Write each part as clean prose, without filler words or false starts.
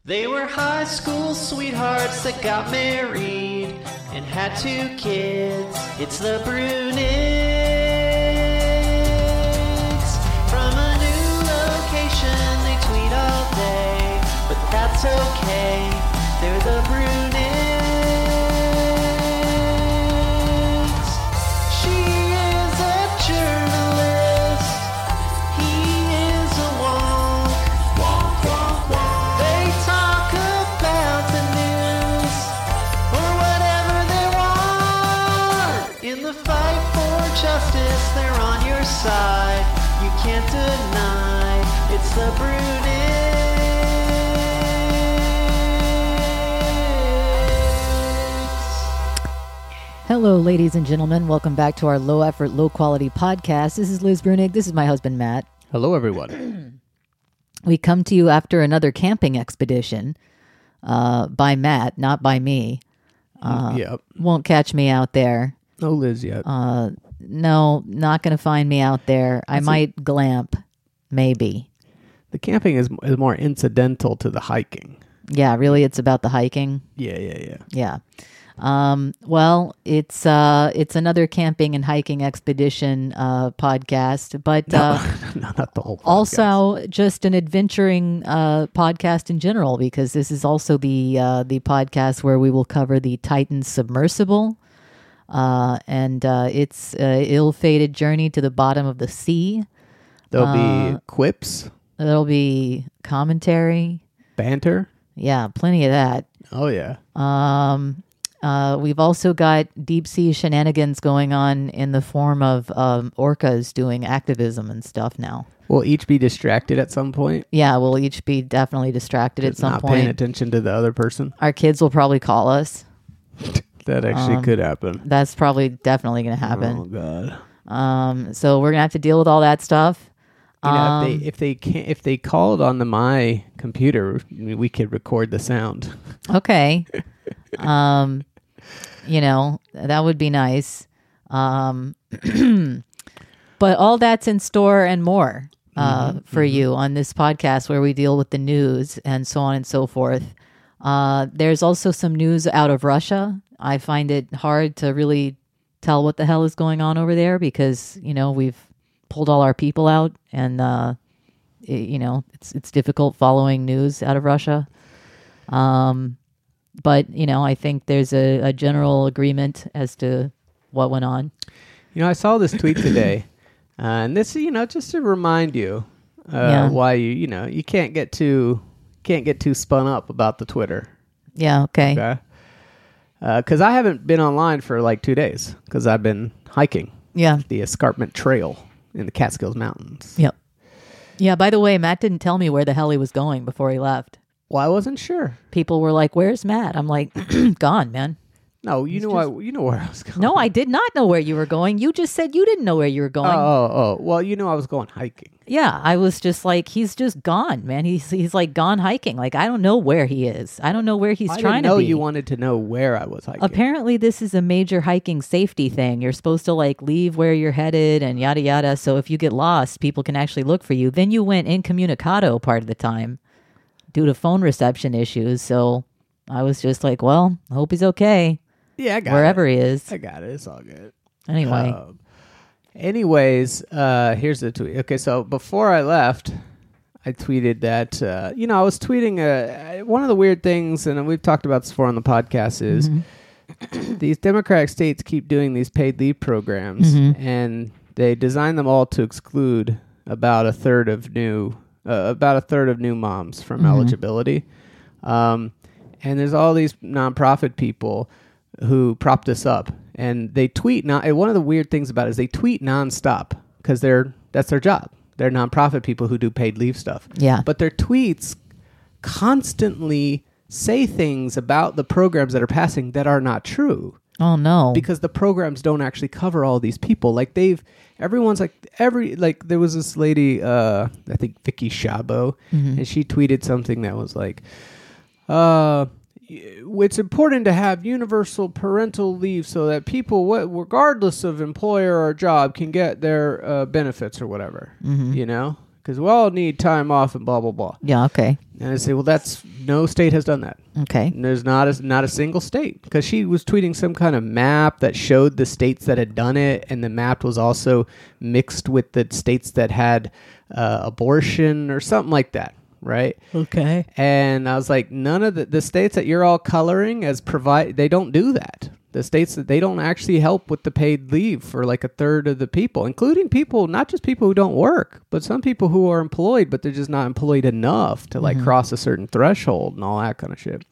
They were high school sweethearts that got married and had 2 kids. It's the Brunigs. From a new location, they tweet all day, but that's okay. They're the Brunigs. She is a journalist. He is a wonk. Wonk, wonk, wonk. They talk about the news or whatever they want. In the fight for justice, they're on your side. You can't deny it's the Brunigs. Hello, ladies and gentlemen. Welcome back to our low effort, low quality podcast. This is Liz Brunig. This is my husband, Matt. Hello, everyone. We come to you after another camping expedition by Matt, not by me. Yep. Won't catch me out there. No Liz yet. No, not going to find me out there. I might glamp, maybe. The camping is more incidental to the hiking. Yeah, really, it's about the hiking. Yeah. Well, it's another camping and hiking expedition podcast, but No, not the whole podcast. also just an adventuring podcast in general, because this is also the podcast where we will cover the Titan submersible and its ill-fated journey to the bottom of the sea. There'll be quips, There'll be commentary. banter. Yeah, plenty of that. Oh, yeah. We've also got deep sea shenanigans going on in the form of orcas doing activism and stuff now. We'll each be distracted at some point. Yeah, we'll each be definitely distracted at some Not paying point. attention to the other person. Our kids will probably call us. That actually could happen. That's probably definitely going to Oh, happen. God. So we're going to have to deal with all that stuff. You know, if they called on my computer, we could record the sound. Okay. You know, that would be nice. But all that's in store and more for you on this podcast, where we deal with the news and so on and so forth. There's also some news out of Russia. I find it hard to really tell what the hell is going on over there, because, you know, we've pulled all our people out, and it's difficult following news out of Russia. But, you know, I think there's a general agreement as to what went on. You know, I saw this tweet today, and this, you know, just to remind you why you can't get too spun up about the Twitter. Yeah. Okay. Because I haven't been online for like 2 days because I've been hiking. Yeah. The Escarpment Trail in the Catskills Mountains. Yep. Yeah. By the way, Matt didn't tell me where the hell he was going before he left. Well, I wasn't sure. People were like, "Where's Matt?" I'm like, "Gone, man." No, you know where I was going. No, I did not know where you were going. You just said you didn't know where you were going. Oh. Well, you know I was going hiking. Yeah, I was just like, he's just gone, man. He's like gone hiking. Like, I don't know where he is. I don't know where he's trying to be. You wanted to know where I was hiking. Apparently, this is a major hiking safety thing. You're supposed to like leave where you're headed and yada yada. So if you get lost, people can actually look for you. Then you went incommunicado part of the time due to phone reception issues. So I was just like, well, I hope he's okay. Yeah, I got wherever it. he is. I got it. It's all good. Anyway. Anyways, here's the tweet. Okay, so before I left, I tweeted that, I was tweeting one of the weird things, and we've talked about this before on the podcast, is these Democratic states keep doing these paid leave programs, and they design them all to exclude about a third of new moms from eligibility. And there's all these nonprofit people who prop this up, and they tweet. One of the weird things about it is they tweet nonstop because that's their job. They're nonprofit people who do paid leave stuff. Yeah. But their tweets constantly say things about the programs that are passing that are not true. Oh no. Because the programs don't actually cover all these people. Like there was this lady, I think Vicky Szabo, and she tweeted something that was like, it's important to have universal parental leave so that people, regardless of employer or job, can get their benefits or whatever, you know? because we all need time off and blah, blah, blah. Yeah. Okay. And I say, well, no state has done that. Okay. And there's not a single state, because she was tweeting some kind of map that showed the states that had done it, and the map was also mixed with the states that had abortion or something like that, right? Okay. And I was like, none of the states that you're all coloring as they don't do that. The states that they don't actually help with the paid leave for like a third of the people, including people, not just people who don't work, but some people who are employed, but they're just not employed enough to like cross a certain threshold and all that kind of shit.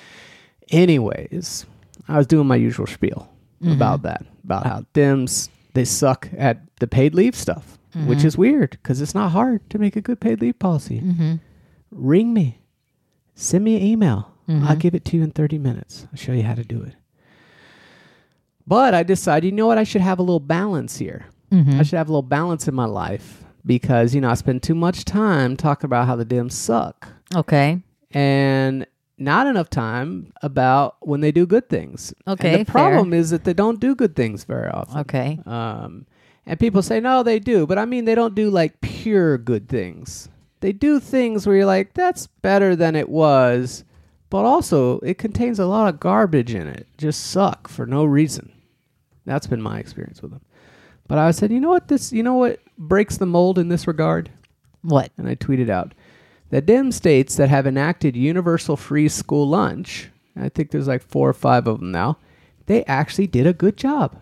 Anyways, I was doing my usual spiel about that, about how Dems, they suck at the paid leave stuff, which is weird because it's not hard to make a good paid leave policy. Ring me, send me an email. I'll give it to you in 30 minutes. I'll show you how to do it. But I decided, you know what? I should have a little balance here. I should have a little balance in my life because, I spend too much time talking about how the Dems suck Okay. and not enough time about when they do good things. Okay, And the problem is that they don't do good things very often. Okay. And people say, no, they do. But I mean, they don't do like pure good things. They do things where you're like, that's better than it was. But also, it contains a lot of garbage in it. Just suck for no reason. That's been my experience with them. But I said, you know what breaks the mold in this regard? What? And I tweeted out that Dem states that have enacted universal free school lunch, I think there's like 4 or 5 of them now, they actually did a good job.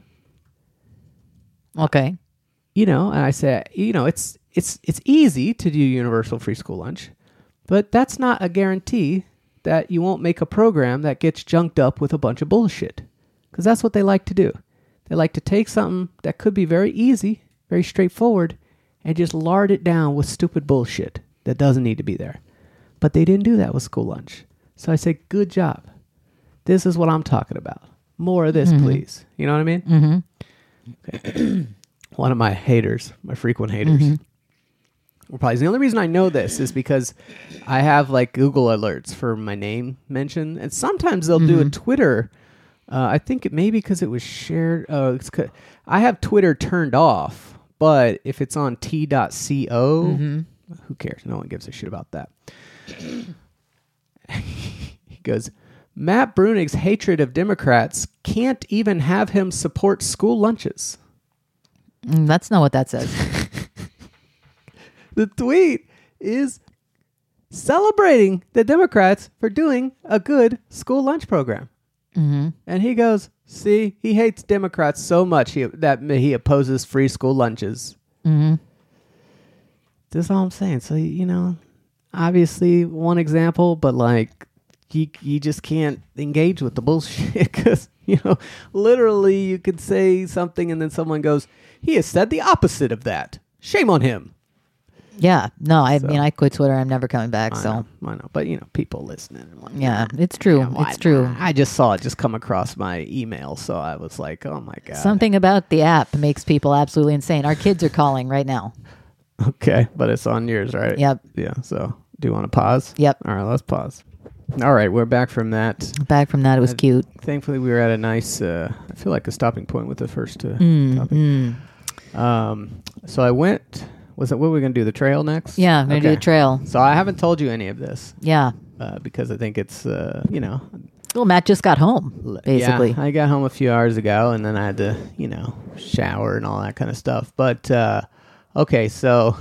Okay. And I said, it's easy to do universal free school lunch, but that's not a guarantee that you won't make a program that gets junked up with a bunch of bullshit. Because that's what they like to do. They like to take something that could be very easy, very straightforward, and just lard it down with stupid bullshit that doesn't need to be there. But they didn't do that with school lunch. So I said, good job. This is what I'm talking about. More of this, please. You know what I mean? Okay. One of my haters, my frequent haters, probably the only reason I know this is because I have like Google alerts for my name mentioned, and sometimes they'll do a Twitter. I think it may be because it was shared. I have Twitter turned off, but if it's on t.co, who cares? No one gives a shit about that. He goes, Matt Brunig's hatred of Democrats can't even have him support school lunches. That's not what that says. The tweet is celebrating the Democrats for doing a good school lunch program. And he goes, see, he hates Democrats so much that he opposes free school lunches. That's all I'm saying. So, obviously one example, but like you just can't engage with the bullshit because, literally you could say something and then someone goes, he has said the opposite of that. Shame on him. Yeah. No, I mean, I quit Twitter. I'm never coming back. I know. But people listening. And whatnot. Yeah, it's true. Yeah, it's true. I just saw it just come across my email, so I was like, oh my God. Something about the app makes people absolutely insane. Our kids are calling right now. Okay, but it's on yours, right? Yep. Yeah, so do you want to pause? Yep. All right, let's pause. All right, we're back from that. Back from that, it was cute. Thankfully, we were at a nice, I feel like a stopping point with the first topic. So I went... what were we going to do? The trail next? Yeah, I'm going to do the trail. So I haven't told you any of this. Yeah. Because I think it's, Well, Matt just got home, basically. Yeah, I got home a few hours ago, and then I had to, shower and all that kind of stuff. But, okay, so,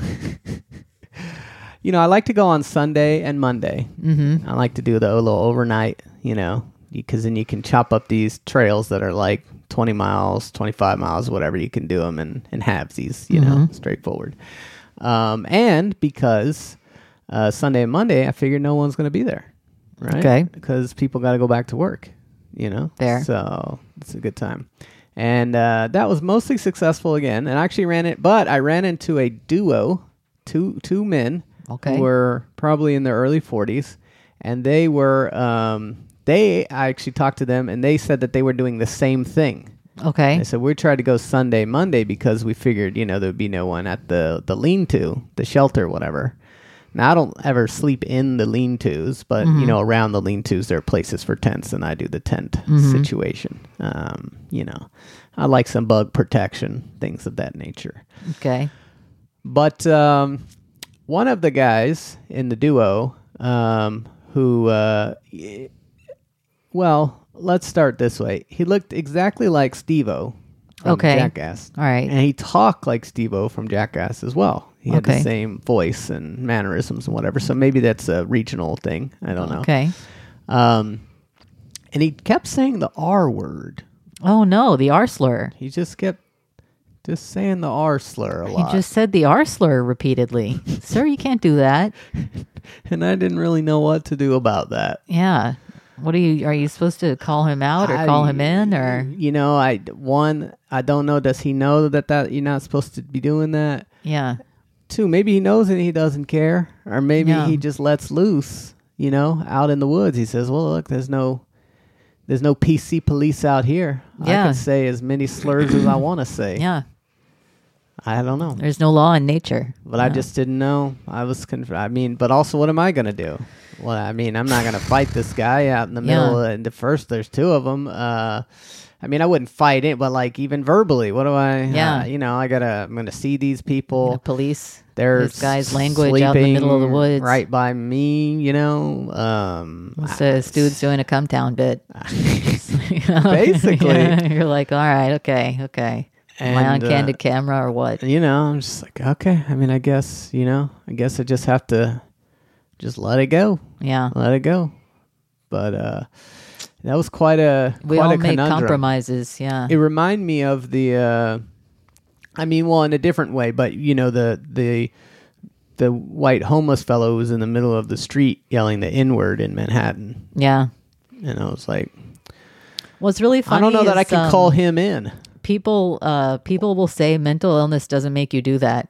I like to go on Sunday and Monday. I like to do the little overnight, because then you can chop up these trails that are like 20 miles, 25 miles, whatever. You can do them in halvesies, straightforward. And because Sunday and Monday, I figured no one's going to be there, right? Okay. Because people got to go back to work, Fair. So it's a good time. And that was mostly successful again. And I actually I ran into a duo, two men who were probably in their early 40s. And they were... I actually talked to them, and they said that they were doing the same thing. Okay. They said, we tried to go Sunday, Monday, because we figured, there would be no one at the lean-to, the shelter, whatever. Now, I don't ever sleep in the lean-tos, but, around the lean-tos, there are places for tents, and I do the tent situation. I like some bug protection, things of that nature. Okay. But one of the guys in the duo, who, well, let's start this way. He looked exactly like Steve-O from Okay. Jackass. All right. And he talked like Steve-O from Jackass as well. He had the Okay. same voice and mannerisms and whatever. So maybe that's a regional thing. I don't know. Okay. And he kept saying the R word. Oh no, the R slur. He just kept just saying the R slur a He lot. just said the R slur repeatedly. Sir, you can't do that. And I didn't really know what to do about that. Yeah. What are you supposed to call him out or call him in or? You know, I don't know. Does he know that you're not supposed to be doing that? Yeah. 2, maybe he knows and he doesn't care, or maybe Yeah. he just lets loose. You know, out in the woods, he says, "Well, look, there's no PC police out here. I Yeah. can say as many slurs as I want to say." Yeah. I don't know, There's no law in nature. but I just didn't know. I was I mean, but also, what am I gonna do? Well, I mean, I'm not gonna fight this guy out in the middle. In the first, there's 2 of them. I mean, I wouldn't fight it, but like even verbally, what do I? Yeah. You know, I'm gonna see these people. The police. They're this guy's language out in the middle of the sleeping woods. right by me. You know, This dude's doing a come down bit. Basically. Yeah, you're like, all right, okay. Am I on And, candid camera or what? you know, I'm just like, okay. I mean, I guess I just have to just let it go. Yeah. Let it go. But that was quite a We quite all a make conundrum. compromises. Yeah. It reminded me of the I mean, well, in a different way, but you know, the white homeless fellow who was in the middle of the street yelling the N-word in Manhattan. Yeah. And I was like, What's really funny I don't know that I is, could call him in. people will say mental illness doesn't make you do that.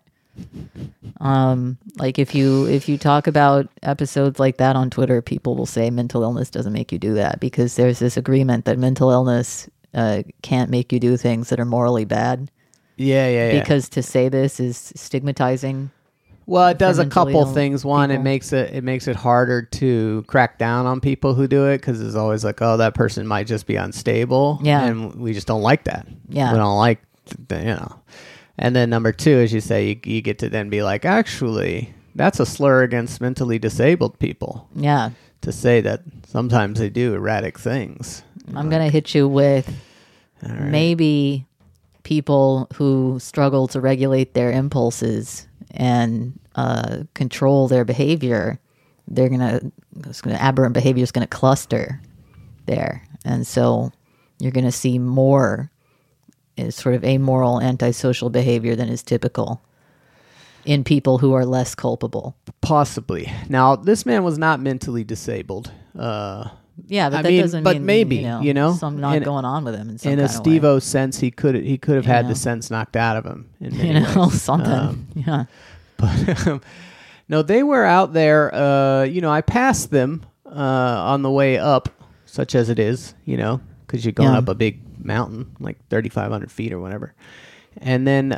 Like if you talk about episodes like that on Twitter, people will say mental illness doesn't make you do that because there's this agreement that mental illness can't make you do things that are morally bad. Yeah. Because to say this is stigmatizing. Well, it does a mentally couple ill things. One, people. it makes it harder to crack down on people who do it because it's always like, oh, that person might just be unstable. Yeah. And we just don't like that. Yeah. We don't like, And then number 2, as you say, you get to then be like, actually, that's a slur against mentally disabled people Yeah. to say that sometimes they do erratic things. I'm going to hit you with All right. maybe people who struggle to regulate their impulses and control their behavior. Aberrant behavior is going to cluster there. And so you're going to see more sort of amoral, antisocial behavior than is typical in people who are less culpable. Possibly. Now, this man was not mentally disabled. Yeah, but I that mean, doesn't but mean maybe, something not going on with him in some in a kind of way. Steve-O sense, he could have had know. the sense knocked out of him. In You many know, ways. something. Yeah. But no, they were out there. I passed them on the way up, such as it is. Because you're going Yeah. up a big mountain, like 3,500 feet or whatever. And then,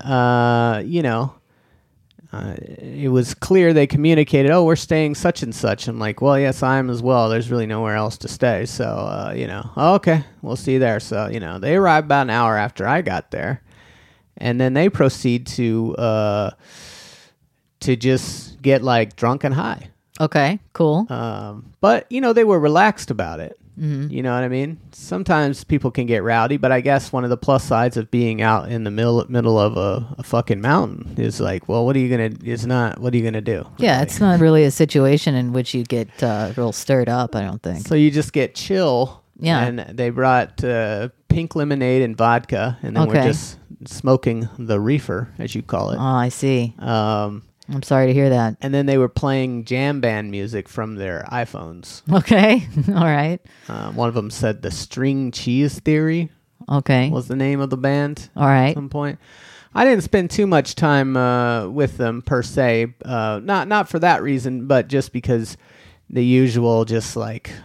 it was clear they communicated, oh, we're staying such and such. I'm like, well, yes, I am as well. There's really nowhere else to stay. So, okay, we'll see you there. So, they arrived about an hour after I got there. And then they proceed to just get like drunk and high. Okay, cool. But, they were relaxed about it. Mm-hmm. You know what I mean? Sometimes people can get rowdy, but I guess one of the plus sides of being out in the middle of a fucking mountain is like, well, what are you going to do? Yeah, Like, it's not really a situation in which you get real stirred up, I don't think. so you just get chill. Yeah. And they brought pink lemonade and vodka, and then we're Okay. just smoking the reefer, as you call it. Oh, I see. I'm sorry to hear that. And then they were playing jam band music from their iPhones. Okay, all right. One of them said the String Cheese Theory Okay, was the name of the band. all right. At some point, I didn't spend too much time with them per se. Not for that reason, but just because the usual, just like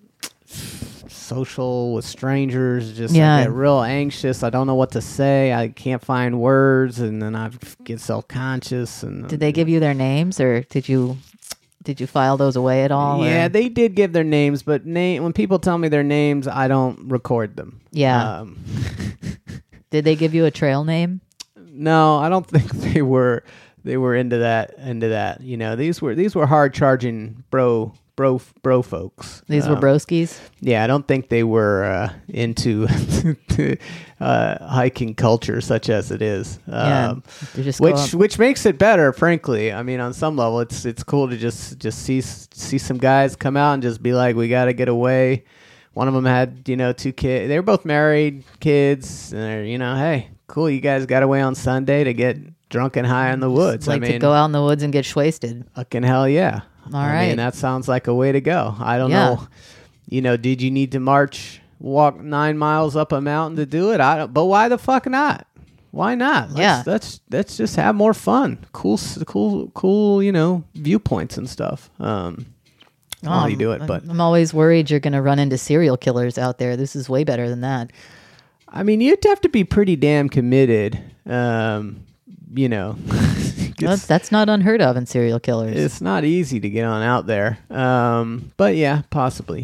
social with strangers, just Yeah. I get real anxious. I don't know what to say. I can't find words, and then I get self-conscious. And Did they give you their names, or did you file those away at all? Yeah, or? they did give their names, but when people tell me their names, I don't record them. Yeah. Did they give you a trail name? No, I don't think they were They were into that. You know, these were hard charging bro folks. These were broskies. Yeah, I don't think they were into hiking culture such as it is. Yeah, they just go up. Which makes it better, frankly. I mean, on some level, it's cool to just see some guys come out and just be like, we got to get away. One of them had 2 kids. They were both married, kids, and they're hey, cool. You guys got away on Sunday to get drunk and high in the woods. Like to go out in the woods and get wasted. Fucking hell yeah. All I right. mean, that sounds like a way to go. I don't know. Did you need to walk 9 miles up a mountain to do it? But why the fuck not? Why not? Let's just have more fun. Cool, viewpoints and stuff. While you do it, but I'm always worried you're going to run into serial killers out there. This is way better than that. I mean, you'd have to be pretty damn committed. That's not unheard of in serial killers. It's not easy to get on out there. But yeah, possibly.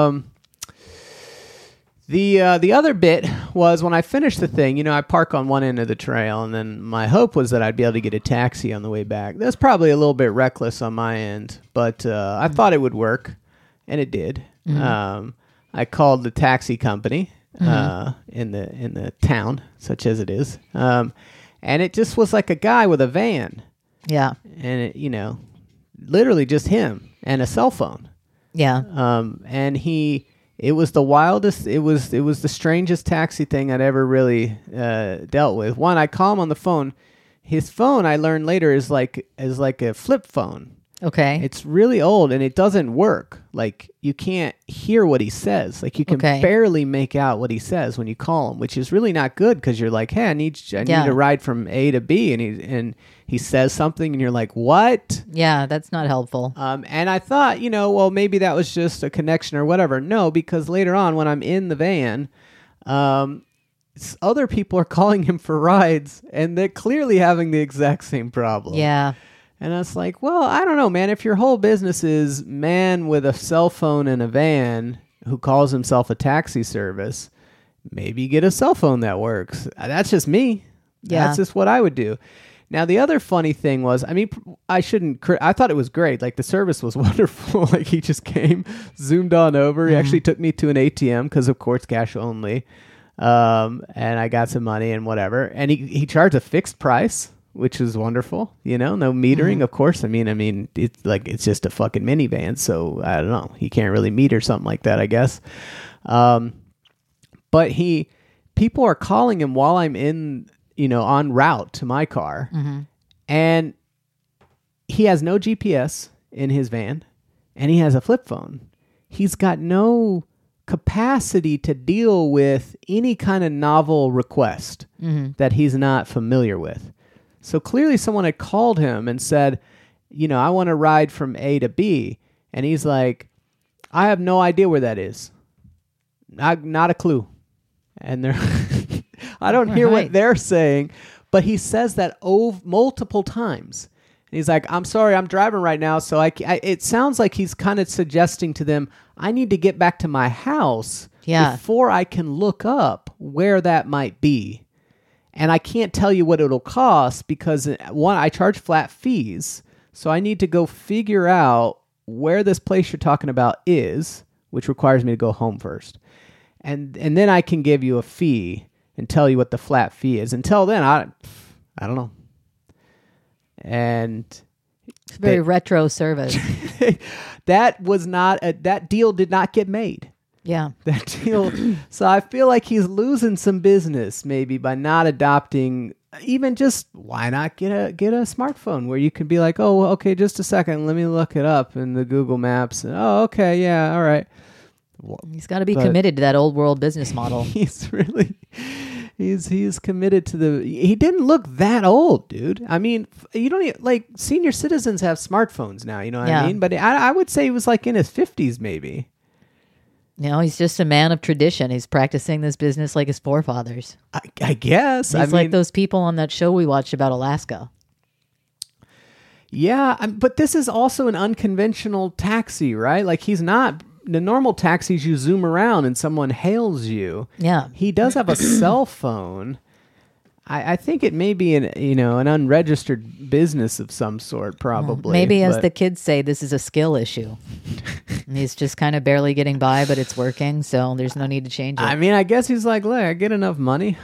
The other bit was when I finished the thing, I park on one end of the trail, and then my hope was that I'd be able to get a taxi on the way back. That's probably a little bit reckless on my end, but I thought it would work, and it did. Mm-hmm. I called the taxi company in the town, such as it is, and it just was like a guy with a van. Yeah. And it, literally just him and a cell phone. Yeah. And it was the wildest, it was the strangest taxi thing I'd ever really dealt with. One, I call him on the phone. His phone, I learned later, is like a flip phone. Okay. It's really old and it doesn't work. Like you can't hear what he says. Like you can barely make out what he says when you call him, which is really not good because you're like, hey, I need a ride from A to B, and he says something and you're like, what? Yeah, that's not helpful. And I thought, well, maybe that was just a connection or whatever. No, because later on when I'm in the van, other people are calling him for rides and they're clearly having the exact same problem. Yeah. And I was like, well, I don't know, man. If your whole business is man with a cell phone and a van who calls himself a taxi service, maybe get a cell phone that works. That's just me. Yeah. That's just what I would do. Now, the other funny thing was, I mean, I thought it was great. Like, the service was wonderful. Like, he just came, zoomed on over. He actually took me to an ATM because, of course, cash only. And I got some money and whatever. And he charged a fixed price, which is wonderful, no metering, of course. I mean, it's just a fucking minivan, so I don't know. He can't really meter something like that, I guess. But people are calling him while I'm in, en route to my car, and he has no GPS in his van, and he has a flip phone. He's got no capacity to deal with any kind of novel request that he's not familiar with. So clearly someone had called him and said, I want to ride from A to B. And he's like, I have no idea where that is. Not a clue. And they're I don't hear what they're saying, but he says that multiple times. And he's like, I'm sorry, I'm driving right now. So it sounds like he's kind of suggesting to them, I need to get back to my house before I can look up where that might be. And I can't tell you what it'll cost because, one, I charge flat fees. So I need to go figure out where this place you're talking about is, which requires me to go home first. And then I can give you a fee and tell you what the flat fee is. Until then, I don't know. And it's a very retro service. that deal did not get made. Yeah. That deal. So I feel like he's losing some business maybe by not adopting, even just why not get a smartphone where you can be like, oh, okay, just a second, let me look it up in the Google Maps. And, oh, okay, yeah, all right. He's got to be committed to that old world business model. He's committed to he didn't look that old, dude. I mean, you don't even, like, senior citizens have smartphones now, you know what I mean? But I would say he was like in his 50s maybe. He's just a man of tradition. He's practicing this business like his forefathers. I guess. He's like those people on that show we watched about Alaska. Yeah, but this is also an unconventional taxi, right? Like, he's not... The normal taxis, you zoom around and someone hails you. Yeah. He does have a cell phone. I think it may be an unregistered business of some sort, probably. Maybe, as but- the kids say, this is a skill issue. And he's just kind of barely getting by, but it's working, so there's no need to change it. I mean, I guess he's like, look, I get enough money.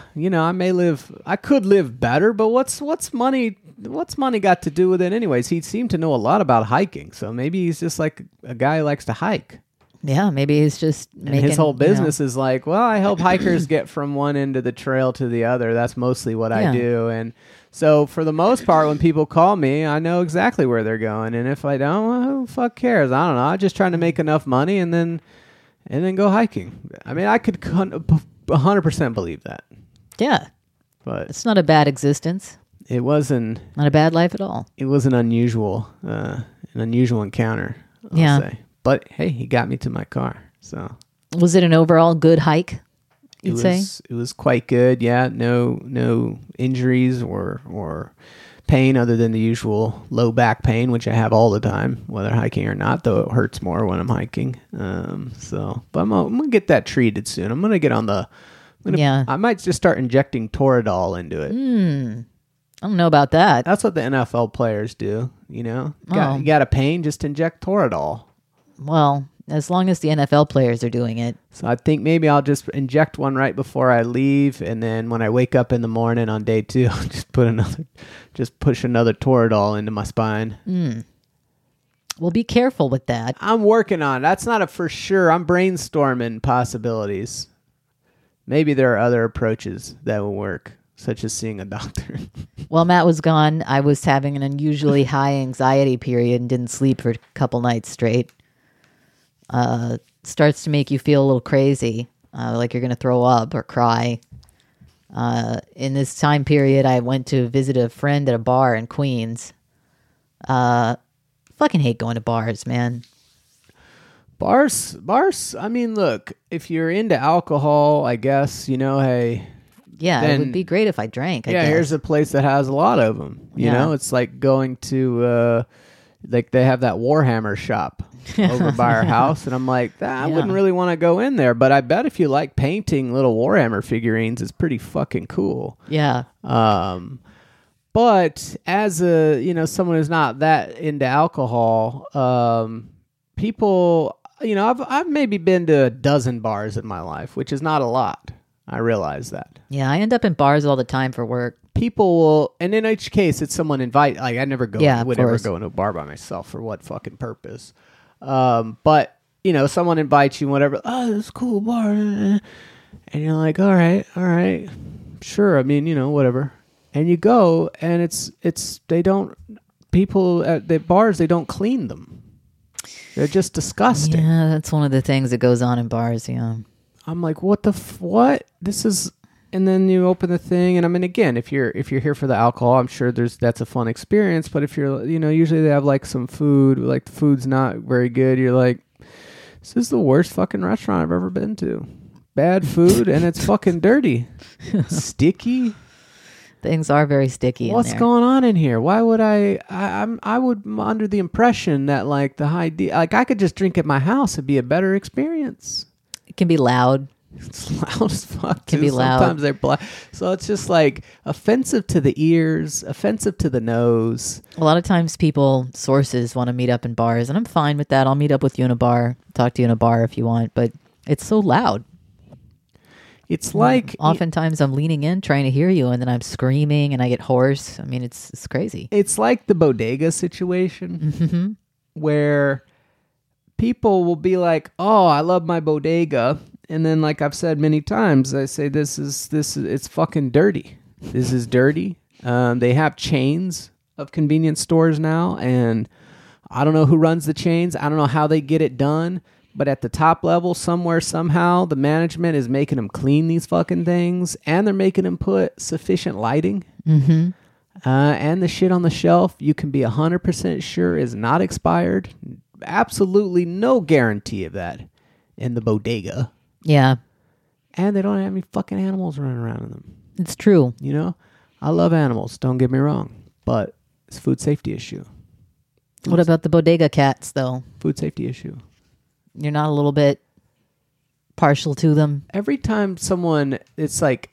I could live better, but what's money got to do with it anyways? He seemed to know a lot about hiking, so maybe he's just like a guy who likes to hike. Yeah, maybe he's just And making his whole business is like, well, I help hikers get from one end of the trail to the other. That's mostly what I Yeah. do. And so for the most part, when people call me, I know exactly where they're going. And if I don't, well, who the fuck cares? I don't know. I'm just trying to make enough money and then go hiking. I mean, I could 100% believe that. Yeah, But it's not a bad existence. it wasn't Not a bad life at all. an unusual encounter, I'll Yeah. say. But hey, he got me to my car. So Was it an overall good hike, you'd say? it was quite good. Yeah, no injuries or pain other than the usual low back pain, which I have all the time, whether hiking or not. Though it hurts more when I'm hiking. But I'm gonna get that treated soon. I'm gonna get on the. Yeah. I might just start injecting Toradol into it. I don't know about that. That's what the NFL players do. You Oh. got a pain, just inject Toradol. Well, as long as the NFL players are doing it. So I think maybe I'll just inject one right before I leave, and then when I wake up in the morning on day 2, I'll just push another Toradol into my spine. Well, be careful with that. I'm working on it. That's not a for sure. I'm brainstorming possibilities. Maybe there are other approaches that will work, such as seeing a doctor. While Matt was gone, I was having an unusually high anxiety period and didn't sleep for a couple nights straight. Starts to make you feel a little crazy, like you're going to throw up or cry. In this time period, I went to visit a friend at a bar in Queens. Fucking hate going to bars, man. Bars. I mean, look, if you're into alcohol, I guess, hey, Yeah, it Then- would be great if I drank. I yeah, guess. here's a place that has a lot of them. You Yeah. know, it's like going to, like they have that Warhammer shop over by our house, and I'm like, I Yeah. wouldn't really want to go in there, but I bet if you like painting little Warhammer figurines, it's pretty fucking cool. Yeah. But as someone who's not that into alcohol, people, I've maybe been to a dozen bars in my life, which is not a lot. I realize that. Yeah, I end up in bars all the time for work. People will, and in each case, it's someone invite. Like I never go, Yeah, would of ever course. go into a bar by myself for what fucking purpose? But someone invites you, whatever. Oh, this cool bar, and you're like, all right, sure. I mean, whatever. And you go, and people at the bars, they don't clean them. They're just disgusting. Yeah, that's one of the things that goes on in bars. Yeah. I'm like, what what? This is, and then you open the thing, and I mean, again, if you're here for the alcohol, I'm sure that's a fun experience. But if you're, usually they have like some food, like the food's not very good. You're like, this is the worst fucking restaurant I've ever been to. Bad food, and it's fucking dirty, sticky. Things are very sticky in What's there. going on in here? Why would I would under the impression that like like I could just drink at my house. It'd be a better experience. It can be loud. It's loud as fuck. Can too. be loud. Sometimes they're black. So it's just like offensive to the ears, offensive to the nose. A lot of times sources want to meet up in bars, and I'm fine with that. I'll meet up with you in a bar, talk to you in a bar if you want, but it's so loud. It's like Oftentimes I'm leaning in trying to hear you, and then I'm screaming and I get hoarse. I mean, it's crazy. it's like the bodega situation where people will be like, "Oh, I love my bodega," and then, like I've said many times, I say, "This is it's fucking dirty. This is dirty." They have chains of convenience stores now, and I don't know who runs the chains. I don't know how they get it done. But at the top level, somewhere, somehow, the management is making them clean these fucking things, and they're making them put sufficient lighting. And the shit on the shelf, you can be 100% sure is not expired. Absolutely no guarantee of that in the bodega. Yeah, And they don't have any fucking animals running around in them. it's true. I love animals, don't get me wrong. But it's a food safety issue. What about the bodega cats, though? Food safety issue. You're not a little bit partial to them? Every time someone, it's like,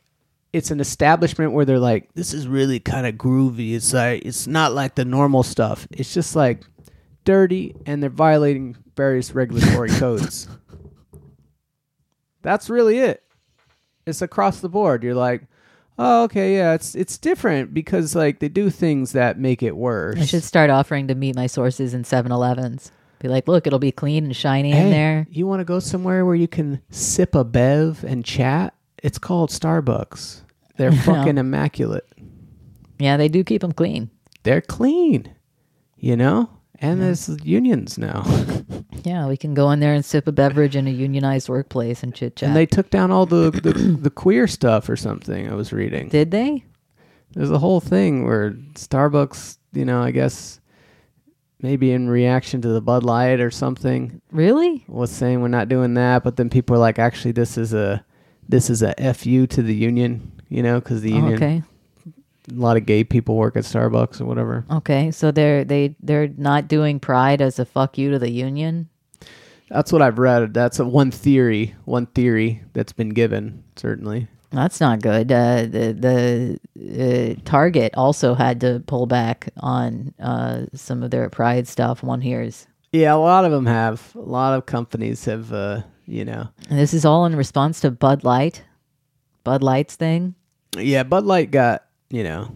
it's an establishment where they're like, this is really kind of groovy. It's like, it's not like the normal stuff. It's just like dirty, and they're violating various regulatory codes. That's really it. It's across the board. You're like, oh, okay, yeah, it's different because like they do things that make it worse. I should start offering to meet my sources in 7-Elevens. Be like, look, it'll be clean and shiny Hey, in there. you want to go somewhere where you can sip a bev and chat? It's called Starbucks. They're fucking immaculate. Yeah, they do keep them clean. They're clean, you know? And there's unions now. Yeah, we can go in there and sip a beverage in a unionized workplace and chit chat. And they took down all the queer stuff or something I was reading. Did they? There's a whole thing where Starbucks, you know, I guess maybe in reaction to the Bud Light or something, Really? was saying we're not doing that. But then people were like, actually, this is a FU to the union, you know, because the union, Okay. a lot of gay people work at Starbucks or whatever. Okay. So they're not doing Pride as a fuck you to the union. That's what I've read. That's one theory that's been given, certainly. That's not good. The Target also had to pull back on some of their Pride stuff. One hears. Yeah, a lot of them have. A lot of companies have, you know. And this is all in response to Bud Light. Bud Light's thing. Yeah, Bud Light got, you know,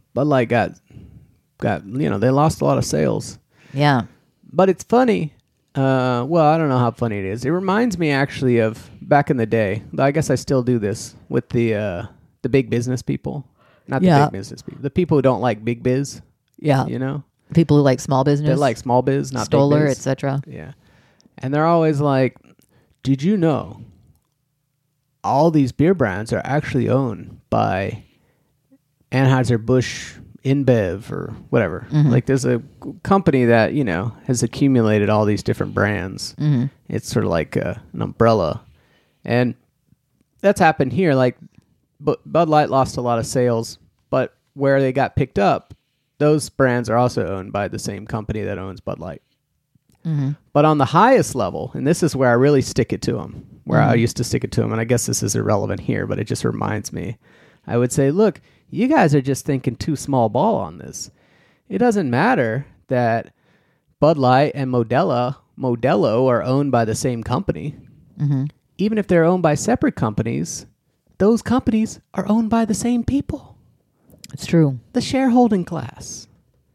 you know, they lost a lot of sales. Yeah. But it's funny. Well, I don't know how funny it is. It reminds me actually of back in the day. I guess I still do this with the big business people. Not the Yeah. big business people. The people who don't like big biz, Yeah. you know. People who like small business. They like small biz, not Stoller, big biz. etc. Yeah. And they're always like, did you know all these beer brands are actually owned by Anheuser-Busch InBev or whatever? Like there's a company that, you know, has accumulated all these different brands. It's sort of like an umbrella. And that's happened here. Like Bud Light lost a lot of sales, but where they got picked up, those brands are also owned by the same company that owns Bud Light. But on the highest level, and this is where I really stick it to them, where I used to stick it to them, and I guess this is irrelevant here, but it just reminds me. I would say, look, you guys are just thinking too small ball on this. It doesn't matter that Bud Light and Modelo are owned by the same company. Even if they're owned by separate companies, those companies are owned by the same people. It's true. The shareholding class.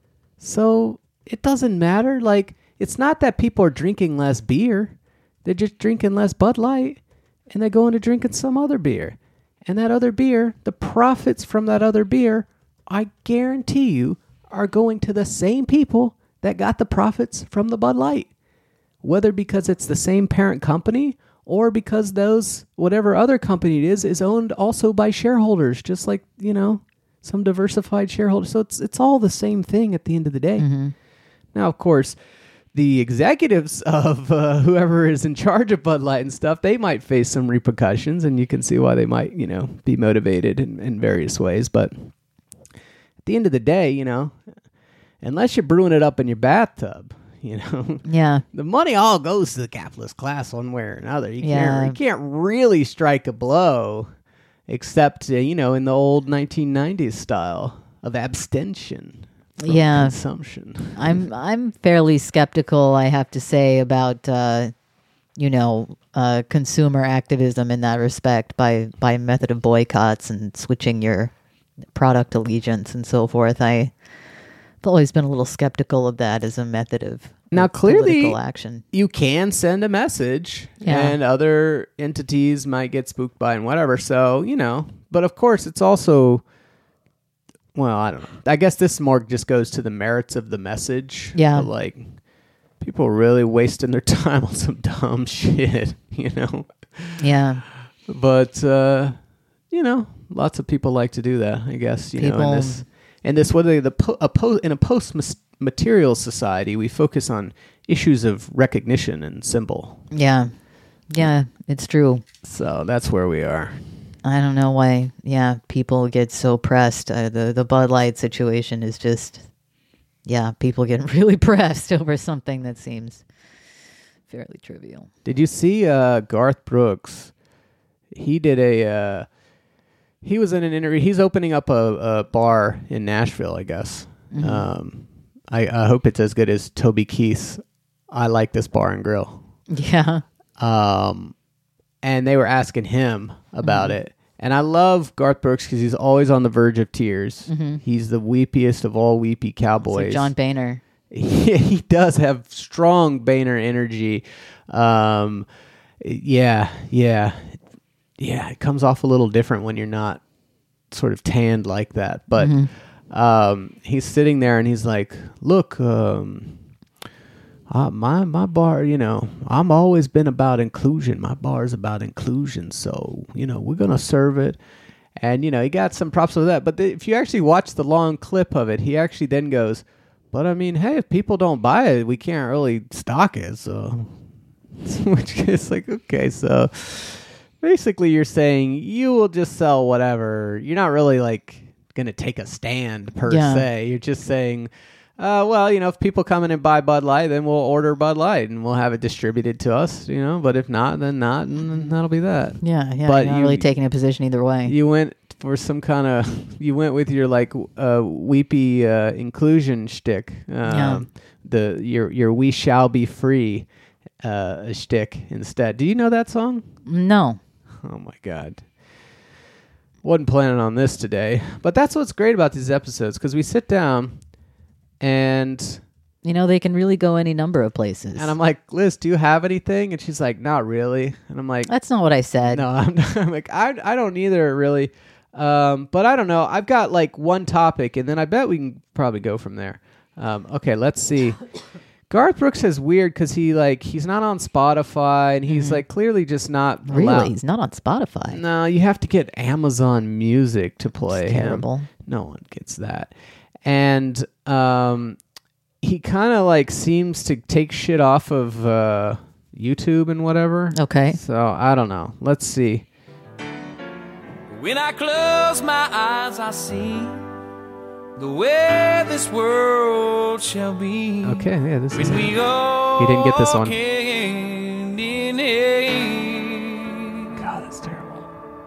So it doesn't matter. Like, it's not that people are drinking less beer. They're just drinking less Bud Light, and they're going to drinking some other beer. And that other beer, the profits from that other beer, I guarantee you, are going to the same people that got the profits from the Bud Light. Whether because it's the same parent company or because those, whatever other company it is owned also by shareholders, just like, you know, some diversified shareholders. So it's all the same thing at the end of the day. Now, of course, the executives of whoever is in charge of Bud Light and stuff, they might face some repercussions, and you can see why they might, you know, be motivated in various ways. But at the end of the day, you know, unless you're brewing it up in your bathtub, you know, Yeah. the money all goes to the capitalist class one way or another. You Yeah. can't really strike a blow, except you know, in the old 1990s style of abstention. From Yeah. consumption. I'm fairly skeptical, I have to say, about consumer activism in that respect by method of boycotts and switching your product allegiance and so forth. I've always been a little skeptical of that as a method of Now, clearly, political action. you can send a message, Yeah. and other entities might get spooked by it and whatever. So, you know, but of course, it's also, well, I don't know. I guess this more just goes to the merits of the message. Yeah. But, like, people are really wasting their time on some dumb shit, you know? Yeah. But, you know, lots of people like to do that, I guess, you know, People- in this, whether in a post-material society, we focus on issues of recognition and symbol. Yeah. Yeah, it's true. So that's where we are. I don't know why, people get so pressed. The Bud Light situation is just, people get really pressed over something that seems fairly trivial. Did you see Garth Brooks? He did he was in an interview. He's opening up a bar in Nashville, I guess. I hope it's as good as Toby Keith's I Like This Bar and Grill. Yeah. And they were asking him about it. And I love Garth Brooks because he's always on the verge of tears. He's the weepiest of all weepy cowboys. Like John Boehner. He does have strong Boehner energy. Yeah. It comes off a little different when you're not sort of tanned like that. But he's sitting there and he's like, look, my bar, I'm always been about inclusion. My bar is about inclusion. So, we're going to serve it. And, he got some props for that. But if you actually watch the long clip of it, he actually then goes, but I mean, hey, if people don't buy it, we can't really stock it. So, which is like, okay, so basically you're saying you will just sell whatever. You're not really like going to take a stand per se. You're just saying, well, if people come in and buy Bud Light, then we'll order Bud Light and we'll have it distributed to us, but if not, then not, and that'll be that. Yeah. But you're not really taking a position either way. You went for some kind of, you went with your like weepy inclusion shtick. Your We Shall Be Free shtick instead. Do you know that song? No. Oh my God. Wasn't planning on this today, but that's what's great about these episodes because we sit down and they can really go any number of places. and I'm like, Liz, do you have anything? And she's like, not really. And I'm like, That's not what I said. no, I'm like, I don't either really. But I don't know. I've got like one topic and then I bet we can probably go from there. Okay, let's see. Garth Brooks is weird because he's not on Spotify and he's like clearly just not Really? allowed. He's not on Spotify. No, you have to get Amazon Music to play It's him. terrible. No one gets that. And he kind of like seems to take shit off of YouTube and whatever. Okay. So I don't know. Let's see. When I close my eyes, I see the way this world shall be. Okay, yeah, this is When we it. go He didn't get this one. hand in hand. God, that's terrible.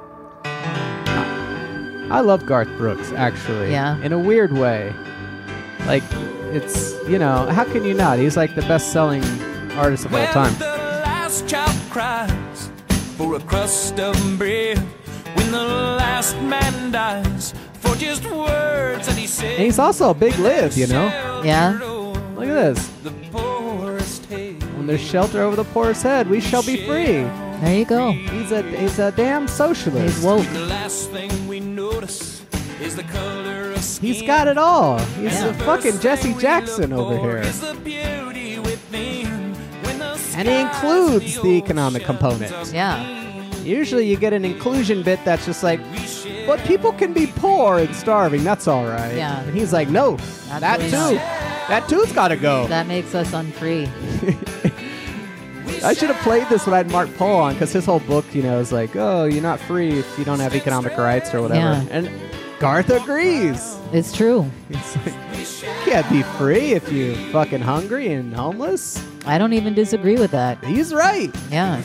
I love Garth Brooks, actually. Yeah. In a weird way. Like, it's, how can you not? He's like the best-selling artist of all When time. the last child cries for a crust of bread, when the last man dies for just words that he said. And he's also a big live, Yeah. Look at this. The poorest head. When there's shelter over the poor's head, we shall be free. There you go. He's a damn socialist. He's woke. The last thing we notice is the color of skin. He's got it all. He's Yeah. a fucking Jesse Jackson over here. Is the beauty within when the And he includes the economic component. Yeah. Usually you get an inclusion bit that's just like, but people can be poor and starving. That's all right. Yeah. And he's like, no, that Absolutely too. That too's got to go. That makes us unfree. I should have played this when I had Mark Pohl on because his whole book, is like, oh, you're not free if you don't have economic rights or whatever. Yeah. And Garth agrees. It's true. It's like, you can't be free if you're fucking hungry and homeless. I don't even disagree with that. He's right. Yeah.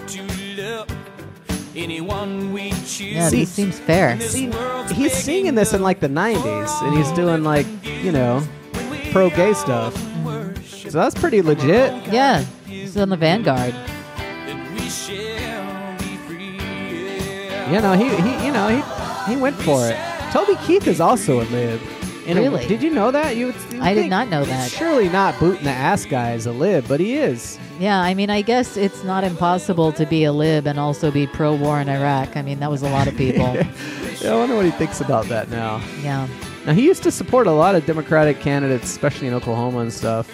anyone we choose. Yeah, this seems fair. See, he's singing this in like the 90s, and he's doing like, pro-gay stuff. So that's pretty legit. Yeah. He's on the vanguard. He went for it. Toby Keith is also a lib. Really? Did you know that? You I did not know that. Surely not booting the ass guy as a lib, but he is. Yeah, I mean, I guess it's not impossible to be a lib and also be pro-war in Iraq. I mean, that was a lot of people. Yeah, I wonder what he thinks about that now. Yeah. Now, he used to support a lot of Democratic candidates, especially in Oklahoma and stuff.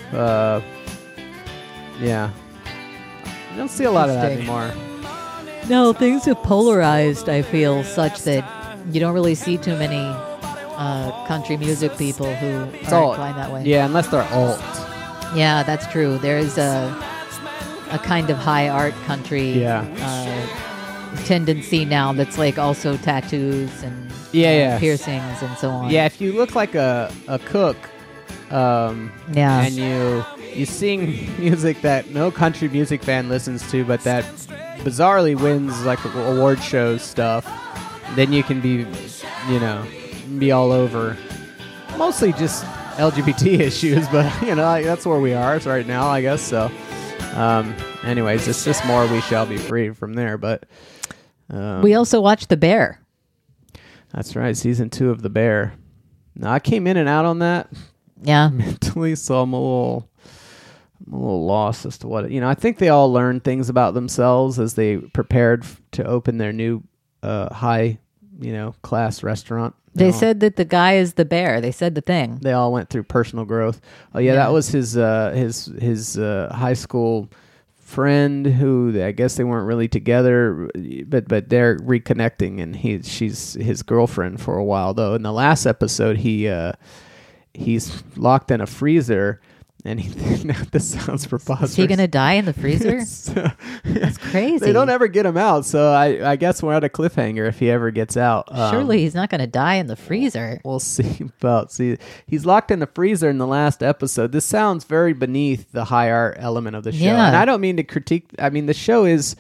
Yeah. You don't see a lot of that Interesting. anymore. No, things have polarized, I feel, such that you don't really see too many country music people who are alt. inclined that way. Yeah, unless they're alt. Yeah, that's true. There is a kind of high art country tendency now that's like also tattoos and piercings and so on. Yeah, if you look like a cook, Yeah. and you sing music that no country music fan listens to, but that bizarrely wins like award shows stuff, then you can be, be all over mostly just LGBT issues, but like, that's where we are right now, I guess. So, anyways, it's just more we shall be free from there. But we also watched The Bear. that's right, season 2 of The Bear. Now I came in and out on that Yeah. mentally, so I'm a little lost as to what I think they all learned things about themselves as they prepared to open their new high class restaurant. They said that the guy is the bear. They said the thing. They all went through personal growth. Oh yeah, Yeah. that was his high school friend who I guess they weren't really together, but they're reconnecting, and she's his girlfriend for a while though. In the last episode, he's locked in a freezer, and this sounds preposterous. Is he going to die in the freezer? That's crazy. They don't ever get him out, so I guess we're at a cliffhanger if he ever gets out. Surely he's not going to die in the freezer. We'll see. He's locked in the freezer in the last episode. This sounds very beneath the high art element of the show. Yeah. And I don't mean to critique. I mean, the show is,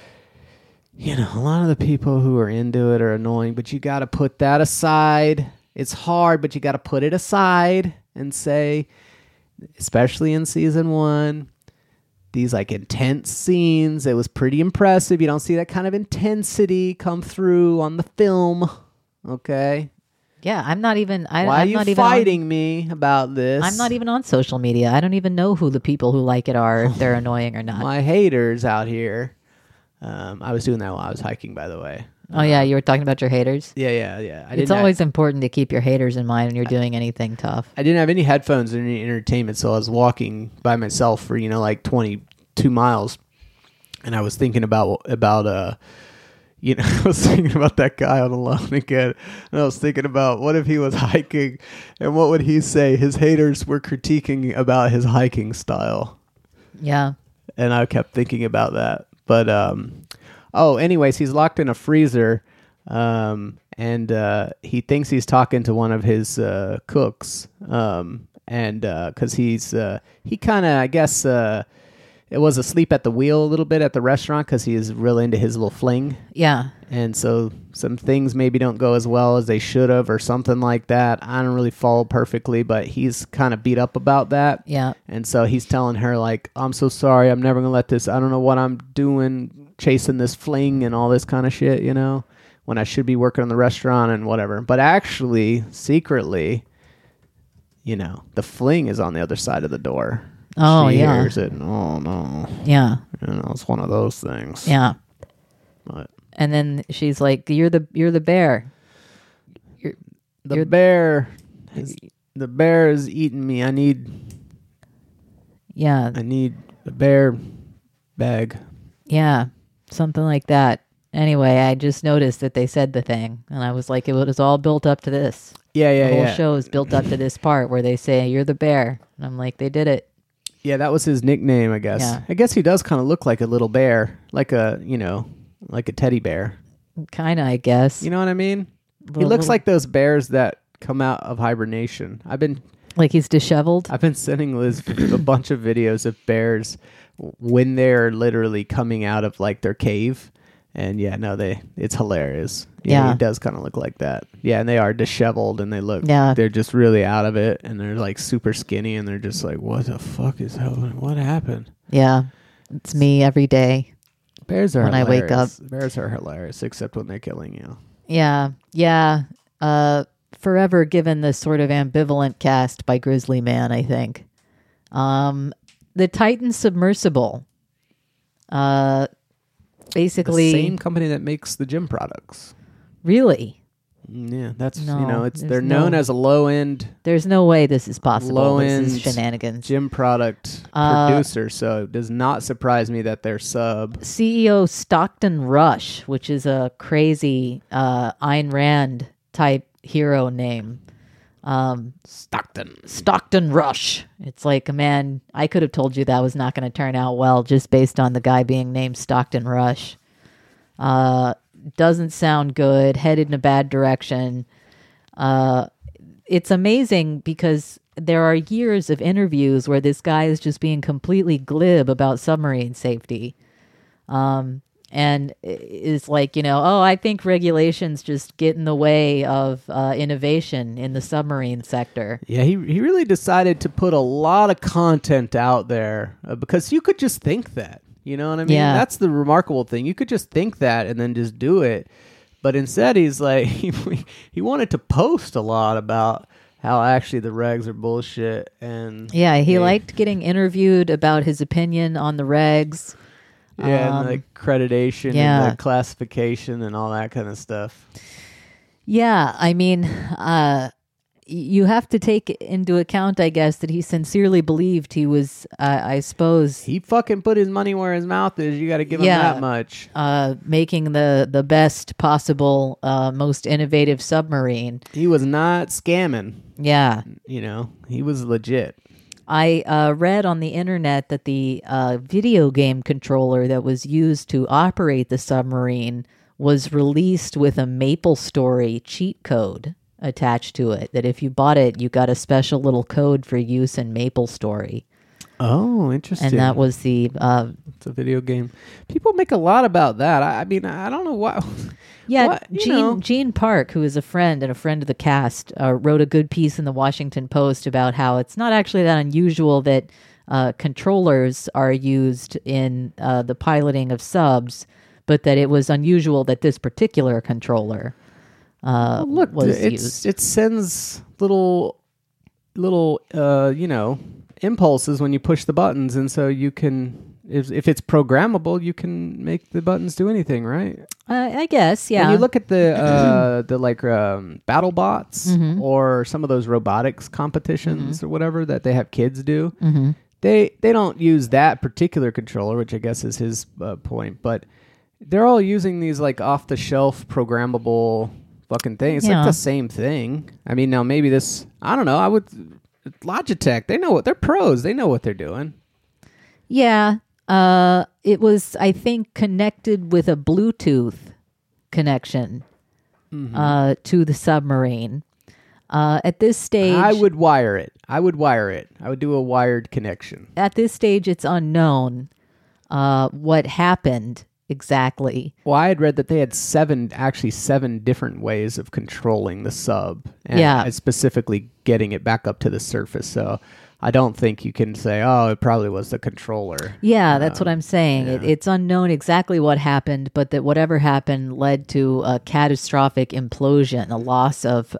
a lot of the people who are into it are annoying, but you got to put that aside. It's hard, but you got to put it aside and say, especially in season 1, these like intense scenes, it was pretty impressive. You don't see that kind of intensity come through on the film. Okay. Yeah, I'm not even. Why I'm are you not even fighting me about this? I'm not even on social media. I don't even know who the people who like it are, if they're annoying or not. My haters out here. I was doing that while I was hiking, by the way. Oh yeah, you were talking about your haters. Yeah. It's always important to keep your haters in mind when you're doing anything tough. I didn't have any headphones or any entertainment, so I was walking by myself for like 22 miles, and I was thinking about I was thinking about that guy on Alone Again, and I was thinking about what if he was hiking, and what would he say? His haters were critiquing about his hiking style, Yeah. and I kept thinking about that. But anyways, he's locked in a freezer, and he thinks he's talking to one of his cooks, and because he kind of, I guess, it was asleep at the wheel a little bit at the restaurant because he is real into his little fling, Yeah. and so some things maybe don't go as well as they should have or something like that. I don't really follow perfectly, but he's kind of beat up about that. Yeah. And so he's telling her, like, I'm so sorry, I'm never gonna let this, I don't know what I'm doing, chasing this fling and all this kind of shit, when I should be working on the restaurant and whatever. But actually, secretly, the fling is on the other side of the door. Oh, She yeah. hears it, and, oh no, Yeah. it's one of those things. Yeah. But And then she's like, "You're the bear." the bear is eating me. I need Yeah. a bear bag. Yeah. Something like that. Anyway, I just noticed that they said the thing, and I was like, it was all built up to this. Yeah, The whole show is built up to this part where they say, "You're the bear," and I'm like, they did it. Yeah, that was his nickname, I guess. Yeah. I guess he does kind of look like a little bear, like a teddy bear. Kind of, I guess. You know what I mean? He looks like those bears that come out of hibernation. I've been like he's disheveled. sending Liz a bunch of videos of bears when they're literally coming out of like their cave. And it's hilarious. Yeah. He does kind of look like that. Yeah, and they are disheveled, and Yeah. they're just really out of it, and they're like super skinny, and they're just like, what the fuck is happening? What happened? Yeah, it's me every day. Bears are When I wake up. Bears are hilarious, except when they're killing you. Yeah. Forever given this sort of ambivalent cast by Grizzly Man, I think. The Titan submersible. Basically, The same company that makes the gym products. really, Yeah, that's No, they're there's known no- as a low end there's no way this is possible. Low-end This is shenanigans. gym product producer, so it does not surprise me that they're sub. CEO Stockton Rush, which is a crazy Ayn Rand type hero name. Stockton Rush. It's like, man, I could have told you that was not going to turn out well just based on the guy being named Stockton Rush. Doesn't sound good, headed in a bad direction. It's amazing because there are years of interviews where this guy is just being completely glib about submarine safety. and is like, oh, I think regulations just get in the way of innovation in the submarine sector. Yeah, he really decided to put a lot of content out there because you could just think that. You know what I mean? Yeah. That's the remarkable thing. You could just think that and then just do it. But instead, he's like, he wanted to post a lot about how actually the regs are bullshit. And Yeah, he liked getting interviewed about his opinion on the regs. Yeah, and the accreditation yeah. and the classification and all that kind of stuff. Yeah, I mean, you have to take into account, I guess, that he sincerely believed he was, I suppose, He fucking put his money where his mouth is. You got to give him that much. Making the best possible, most innovative submarine. He was not scamming. Yeah. He was legit. I read on the internet that the video game controller that was used to operate the submarine was released with a MapleStory cheat code attached to it. That if you bought it, you got a special little code for use in MapleStory. Oh, interesting. And that was the... it's a video game. People make a lot about that. I mean, I don't know why. Yeah, What, Gene Park, who is a friend and a friend of the cast, wrote a good piece in the Washington Post about how it's not actually that unusual that controllers are used in the piloting of subs, but that it was unusual that this particular controller was used. It sends little impulses when you push the buttons, and so you can, if it's programmable, you can make the buttons do anything, right? I guess, yeah. When you look at the battle bots or some of those robotics competitions or whatever that they have kids do, they don't use that particular controller, which I guess is his point, but they're all using these like off the shelf programmable fucking things. It's like the same thing. I mean, now maybe this, I don't know. Logitech, they're pros. They know what they're doing. Yeah. It was, I think, connected with a Bluetooth connection to the submarine. At this stage... I would wire it. I would do a wired connection. At this stage, it's unknown what happened exactly. Well, I had read that they had seven different ways of controlling the sub. And specifically getting it back up to the surface. So I don't think you can say, oh, it probably was the controller. Yeah, that's what I'm saying. Yeah. It's unknown exactly what happened, but that whatever happened led to a catastrophic implosion, a loss of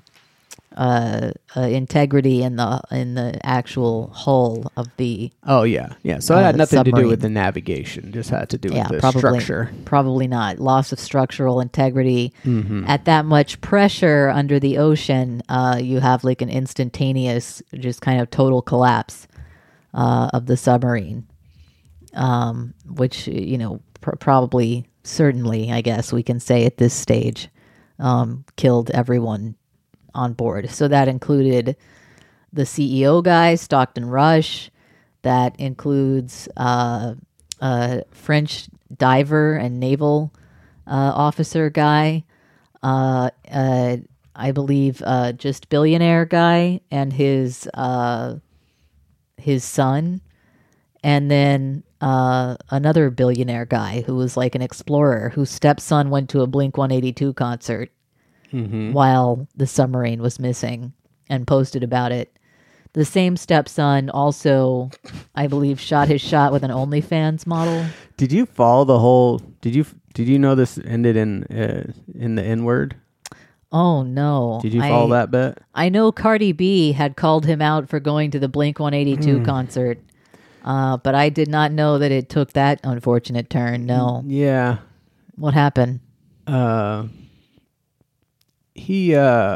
integrity in the actual hull of the... Oh, yeah. Yeah, so it had nothing to do submarine. with the navigation. Just had to do with the probably, structure. Probably not. Loss of structural integrity. At that much pressure under the ocean, you have like an instantaneous, just kind of total collapse of the submarine, which, probably, certainly, I guess we can say at this stage, killed everyone on board. So that included the CEO guy, Stockton Rush. That includes French diver and naval officer guy. I believe just billionaire guy and his son. And then another billionaire guy who was like an explorer whose stepson went to a Blink-182 concert while the submarine was missing and posted about it. The same stepson also, I believe, shot his shot with an OnlyFans model. Did you follow the whole... Did you know this ended in the N-word? Oh, no. Did you follow that bit? I know Cardi B had called him out for going to the Blink-182 concert, but I did not know that it took that unfortunate turn. No. Yeah. What happened? He,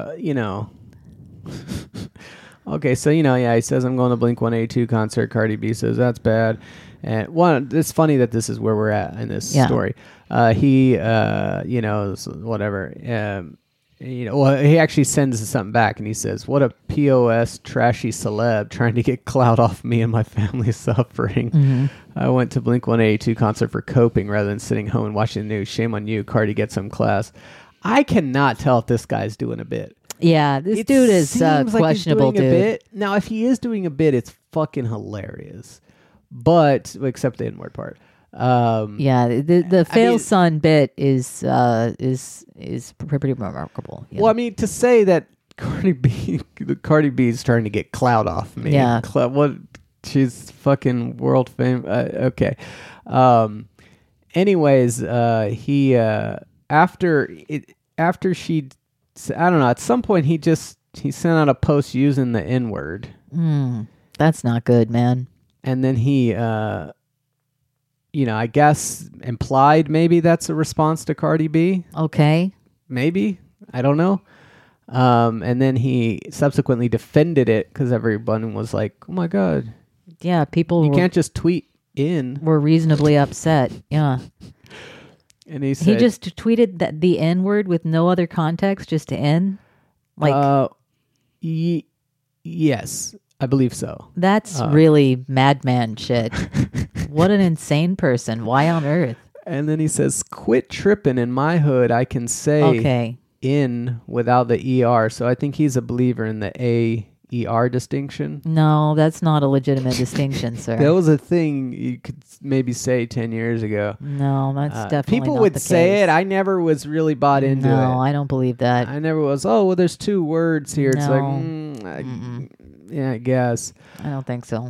okay, so, he says, I'm going to Blink-182 concert. Cardi B says, that's bad. And it's funny that this is where we're at in this story. He, whatever. He actually sends something back and he says, what a POS trashy celeb trying to get clout off me and my family's suffering. I went to Blink-182 concert for coping rather than sitting home and watching the news. Shame on you. Cardi, get some class. I cannot tell if this guy's doing a bit. Yeah, this dude is questionable, like he's doing a bit. Now, if he is doing a bit, it's fucking hilarious. But, except the N-word part. Yeah, the fail son bit is pretty remarkable. Well, I mean, to say that Cardi B is trying to get clout off me. Yeah. What? She's fucking world famous. Okay. Anyways, he after she, I don't know. At some point, he sent out a post using the N-word. That's not good, man. And then he, I guess implied maybe that's a response to Cardi B. Okay. Maybe. I don't know. And then he subsequently defended it because everyone was like, oh my God. Yeah, people You can't just tweet in. were reasonably upset. Yeah. And he said, He just tweeted that the N-word with no other context, just to N? Like, yes, I believe so. that's really madman shit. What an insane person. Why on earth? And then he says, quit tripping. In my hood, I can say Okay. in without the ER. So I think he's a believer in the AER distinction. No, that's not a legitimate distinction, sir. That was a thing you could maybe say 10 years ago. No, that's definitely People not would the say case. it. I never was really bought into No, it. I don't believe that. I never was, oh, well, there's two words here. It's No. like, yeah, I guess. I don't think so.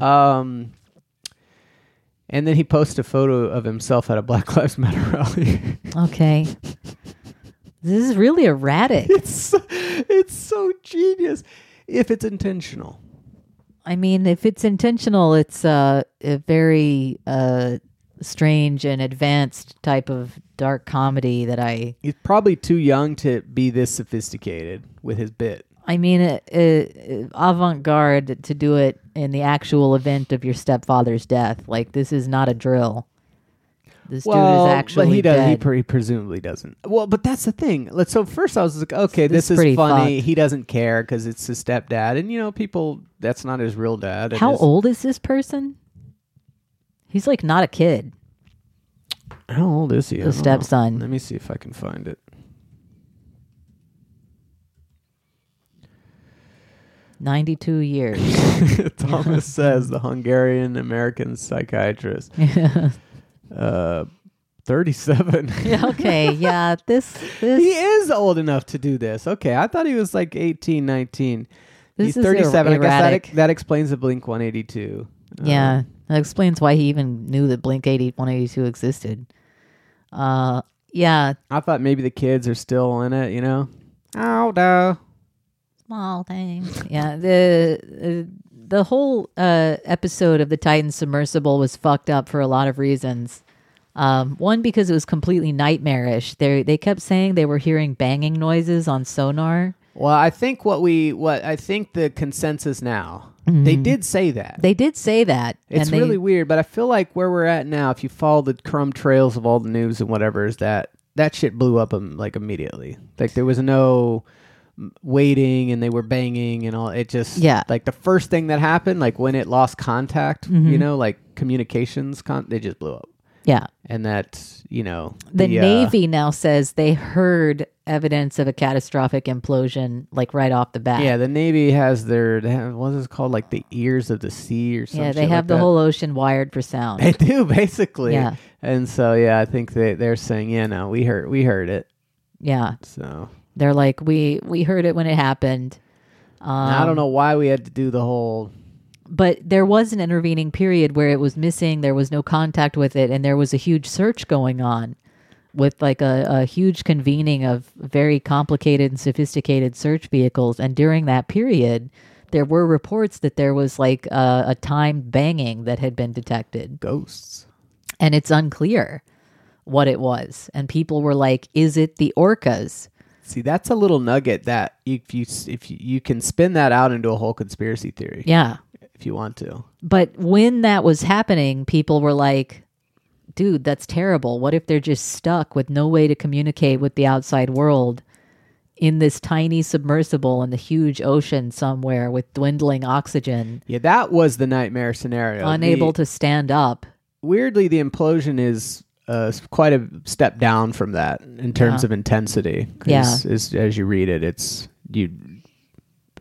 And then he posted a photo of himself at a Black Lives Matter rally. Okay. This is really erratic. It's so genius if it's intentional. I mean, if it's intentional, it's a very strange and advanced type of dark comedy that He's probably too young to be this sophisticated with his bit. I mean, avant-garde to do it in the actual event of your stepfather's death. Like, this is not a drill. This dude is actually but he does. dead. He presumably doesn't. Well, but that's the thing. So first I was like, okay, this is pretty funny. fucked. He doesn't care because it's his stepdad, and people, that's not his real dad. It How is- old is this person? He's like not a kid. How old is he? I The don't know. stepson. Let me see if I can find it. 92 years. Thomas says the Hungarian American psychiatrist. 37. Yeah, okay, yeah, this He is old enough to do this. Okay, I thought he was like 18, 19. This He's is 37. I guess erratic. that explains the Blink 182. Yeah, that explains why he even knew that Blink 182 existed. Yeah, I thought maybe the kids are still in it, Oh, no. small things. Yeah, the whole episode of the Titan submersible was fucked up for a lot of reasons. One, because it was completely nightmarish. They kept saying they were hearing banging noises on sonar. Well, I think I think the consensus now, they did say that. They did say that. It's and really weird, but I feel like where we're at now, if you follow the crumb trails of all the news and whatever, is that shit blew up like immediately. Like there was no waiting and they were banging and all. It just like the first thing that happened, like when it lost contact, like communications, they just blew up. Yeah. And that, the Navy now says they heard evidence of a catastrophic implosion, like right off the bat. Yeah, the Navy has what is it called? Like the ears of the sea or something. Yeah, they have the whole ocean wired for sound. They do, basically. Yeah. And so, I think they're saying, no, we heard it. Yeah. So they're like, we heard it when it happened. I don't know why we had to do the whole... But there was an intervening period where it was missing. There was no contact with it. And there was a huge search going on with like a huge convening of very complicated and sophisticated search vehicles. And during that period, there were reports that there was like a timed banging that had been detected. Ghosts. And it's unclear what it was. And people were like, is it the orcas? See, that's a little nugget that if you can spin that out into a whole conspiracy theory. Yeah. If you want to. But when that was happening, people were like, dude, that's terrible. What if they're just stuck with no way to communicate with the outside world in this tiny submersible in the huge ocean somewhere with dwindling oxygen? Yeah, that was the nightmare scenario. Unable to stand up. Weirdly, the implosion is quite a step down from that in terms of intensity. 'Cause as you read it,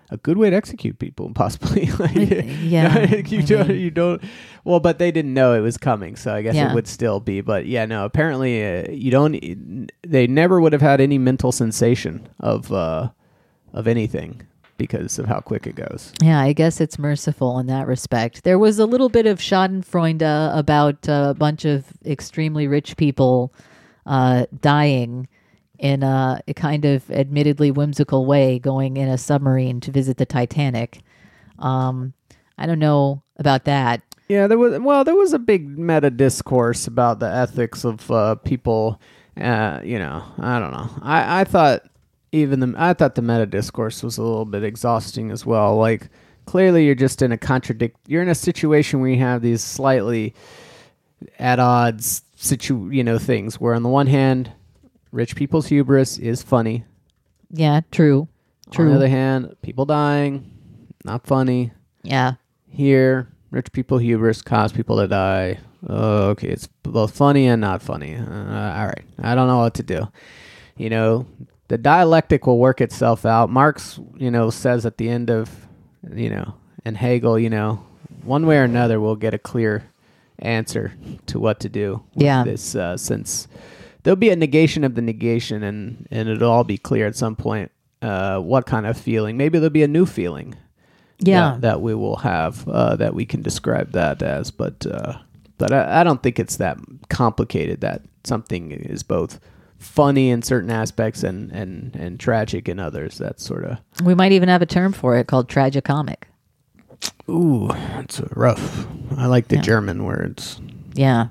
a good way to execute people, possibly. Like, Yeah, you don't. Well, but they didn't know it was coming, so I guess Yeah. it would still be. But yeah, no. Apparently, you don't. They never would have had any mental sensation of anything because of how quick it goes. Yeah, I guess it's merciful in that respect. There was a little bit of Schadenfreude about a bunch of extremely rich people dying in a kind of admittedly whimsical way, going in a submarine to visit the Titanic. I don't know about that. Yeah, there was a big meta discourse about the ethics of people. I don't know. I thought the meta discourse was a little bit exhausting as well. Like, clearly you're just in you're in a situation where you have these slightly at odds things where on the one hand, rich people's hubris is funny. Yeah, true. On the other hand, people dying, not funny. Yeah. Here, rich people hubris cause people to die. Oh, okay, it's both funny and not funny. All right, I don't know what to do. The dialectic will work itself out. Marx, says at the end of, and Hegel, one way or another, we'll get a clear answer to what to do with this, since there'll be a negation of the negation, and it'll all be clear at some point what kind of feeling. Maybe there'll be a new feeling that we will have that we can describe that as. But I don't think it's that complicated, that something is both funny in certain aspects and tragic in others. That's sort of... We might even have a term for it called tragicomic. Ooh, that's rough. I like the German words. Yeah.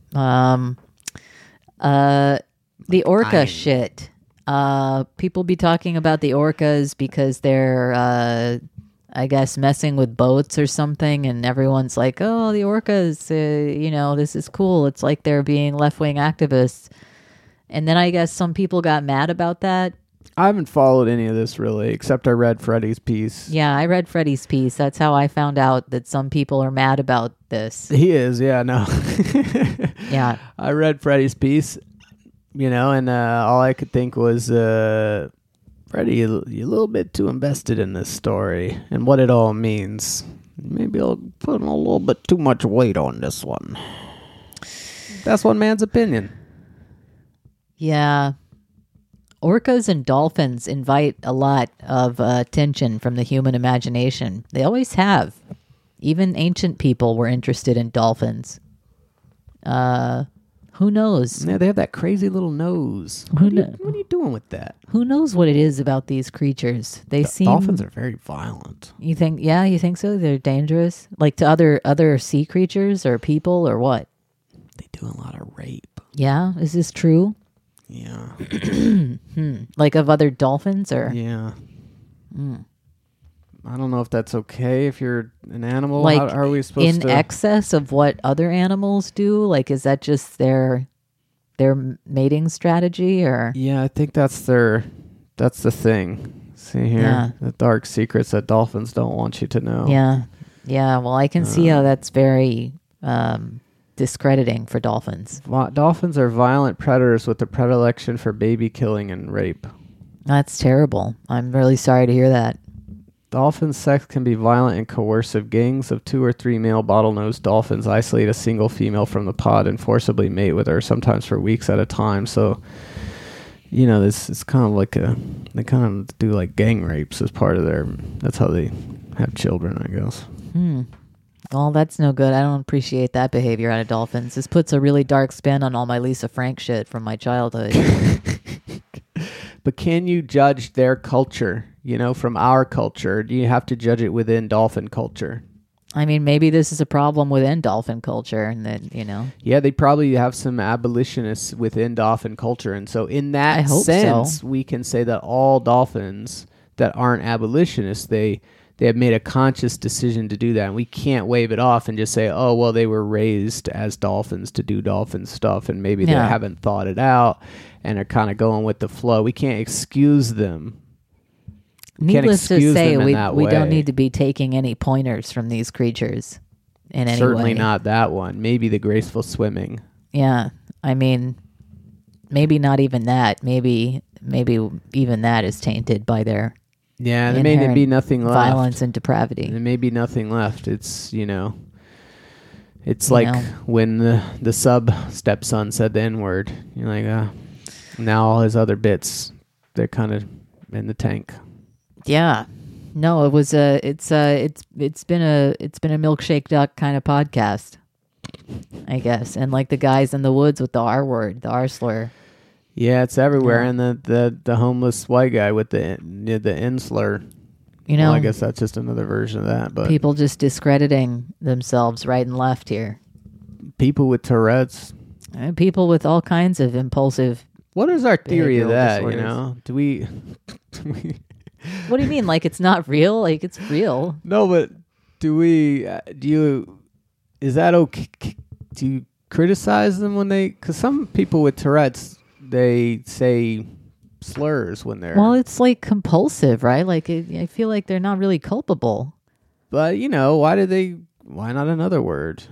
The orca shit. People be talking about the orcas because they're, I guess, messing with boats or something, and everyone's like, oh, the orcas, this is cool. It's like they're being left-wing activists. And then I guess some people got mad about that. I haven't followed any of this really, except I read Freddie's piece. Yeah, I read Freddie's piece. That's how I found out that some people are mad about this. He is, yeah, no. Yeah. I read Freddie's piece, and all I could think was, Freddie, you're a little bit too invested in this story and what it all means. Maybe I'll put a little bit too much weight on this one. That's one man's opinion. Yeah. Orcas and dolphins invite a lot of attention from the human imagination. They always have. Even ancient people were interested in dolphins. Who knows? Yeah, they have that crazy little nose. What are you doing with that? Who knows what it is about these creatures? They seem... Dolphins are very violent. You think? Yeah, you think so? They're dangerous? Like to other sea creatures or people or what? They do a lot of rape. Yeah? Is this true? Yeah. Like of other dolphins or? Yeah. I don't know if that's okay if you're an animal. Like how are we supposed in to... excess of what other animals do? Like, is that just their mating strategy or? Yeah, I think that's the thing. See here, Yeah. the dark secrets that dolphins don't want you to know. Yeah. Yeah. Well, I can see how that's very discrediting for dolphins. Dolphins are violent predators with a predilection for baby killing and rape. That's terrible. I'm really sorry to hear that. Dolphin sex can be violent and coercive. Gangs of 2 or 3 male bottlenose dolphins isolate a single female from the pod and forcibly mate with her, sometimes for weeks at a time. So, this is kind of like they kind of do like gang rapes as part of that's how they have children, I guess. Well, that's no good. I don't appreciate that behavior out of dolphins. This puts a really dark spin on all my Lisa Frank shit from my childhood. But can you judge their culture, from our culture? Do you have to judge it within dolphin culture? I mean, maybe this is a problem within dolphin culture and that, Yeah, they probably have some abolitionists within dolphin culture. And so in that I hope sense, so. we can say that all dolphins that aren't abolitionists, they have made a conscious decision to do that. And we can't wave it off and just say, oh, well, they were raised as dolphins to do dolphin stuff. And maybe they haven't thought it out and are kind of going with the flow. We can't excuse them. Needless to say, we way. don't need to be taking any pointers from these creatures in any Certainly way. not that one. Maybe the graceful swimming. Yeah. I mean, maybe not even that. Maybe even that is tainted by their Yeah, there may inherent be nothing left. violence and depravity. There may be nothing left. It's, it's You like know. when the sub stepson said the N-word. You're like, now all his other bits, they're kind of in the tank. Yeah. No, it was it's been a milkshake duck kind of podcast, I guess. And like the guys in the woods with the R word, the R slur. Yeah, it's everywhere. Yeah. And the homeless white guy with the N slur. You know, Well, I guess that's just another version of that. But people just discrediting themselves right and left here. people with Tourette's. And people with all kinds of impulsive. What is our theory of Behavioral that? disorders. Do we? What do you mean? Like it's not real? Like it's real. No, but do we? Is that okay? Do you criticize them when they? Because some people with Tourette's, they say slurs when they're. Well, it's like compulsive, right? Like I feel like they're not really culpable. But why did they? Why not another word?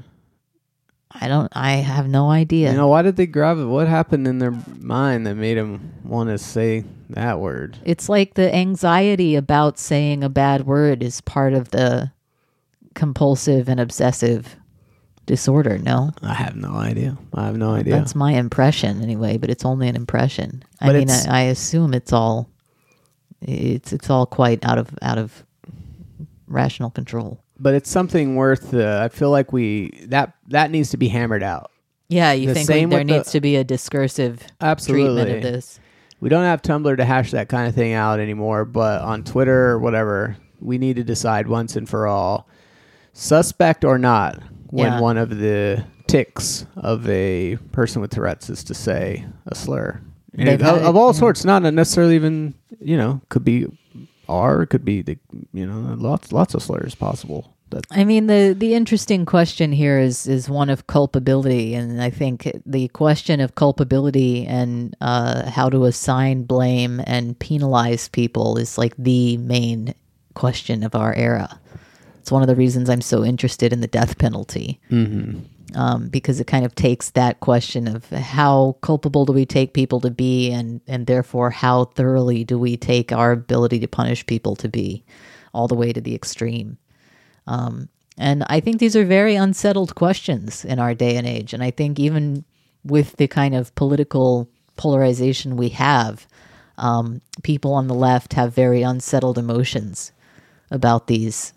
I have no idea. Why did they grab it? What happened in their mind that made them want to say that word? It's like the anxiety about saying a bad word is part of the compulsive and obsessive disorder, no? I have no idea. That's my impression anyway, but it's only an impression. But I mean, it's- I assume it's all quite out of rational control. But it's something worth. I feel like that needs to be hammered out. Yeah, you The think same there with the- needs to be a discursive Absolutely. treatment of this. We don't have Tumblr to hash that kind of thing out anymore, but on Twitter or whatever, we need to decide once and for all, suspect or not, when Yeah. one of the tics of a person with Tourette's is to say a slur. And They've had of it, all yeah. sorts, not necessarily even, could be R, could be, lots of slurs possible. I mean, the interesting question here is one of culpability, and I think the question of culpability and how to assign blame and penalize people is like the main question of our era. It's one of the reasons I'm so interested in the death penalty, because it kind of takes that question of how culpable do we take people to be, and therefore how thoroughly do we take our ability to punish people to be, all the way to the extreme. And I think these are very unsettled questions in our day and age. And I think even with the kind of political polarization we have, people on the left have very unsettled emotions about these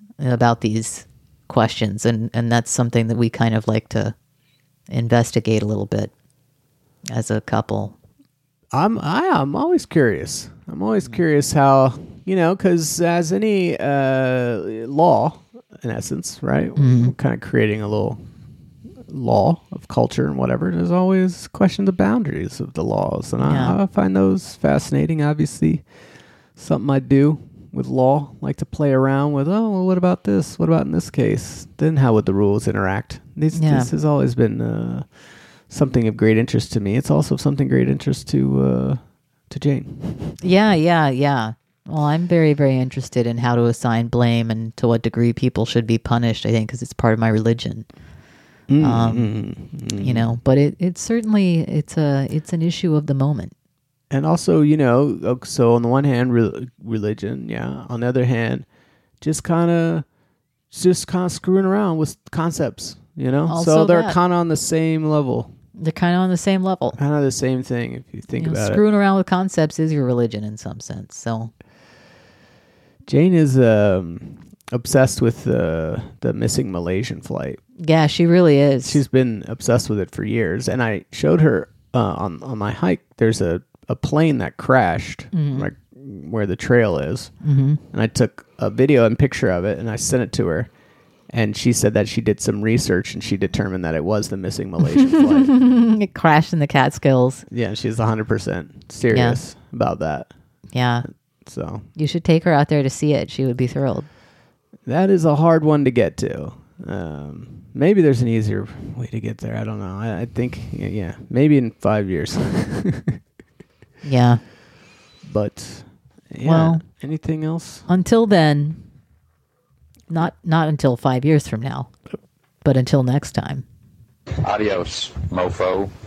questions. And that's something that we kind of like to investigate a little bit as a couple. I'm always curious. I'm always curious how, because as any law, in essence, right? We're kind of creating a little law of culture and whatever. There's always question the boundaries of the laws. And Yeah. I find those fascinating. Obviously, something I do with law, like to play around with, what about this? What about in this case? Then how would the rules interact? This has always been something of great interest to me. It's also something great interest to Jane. Yeah. Well, I'm very, very interested in how to assign blame and to what degree people should be punished, I think, because it's part of my religion. But it's certainly, it's an issue of the moment. And also, so on the one hand, religion, yeah. On the other hand, just kind of screwing around with concepts, Also so they're that. kind of on the same level, They're kind of on the same level. kind of the same thing if you think about it. Screwing around with concepts is your religion in some sense. So, Jane is obsessed with the missing Malaysian flight. yeah, she really is. She's been obsessed with it for years, and I showed her on my hike. There's a plane that crashed like where the trail is, and I took a video and picture of it, and I sent it to her. And she said that she did some research and she determined that it was the missing Malaysian flight. It crashed in the Catskills. Yeah, she's 100% serious about that. Yeah. So You should take her out there to see it. She would be thrilled. that is a hard one to get to. Maybe there's an easier way to get there. I don't know. I think, yeah, maybe in 5 years. Yeah. But, yeah. Well- Anything else? Until then, not until 5 years from now, but until next time. Adios, mofo.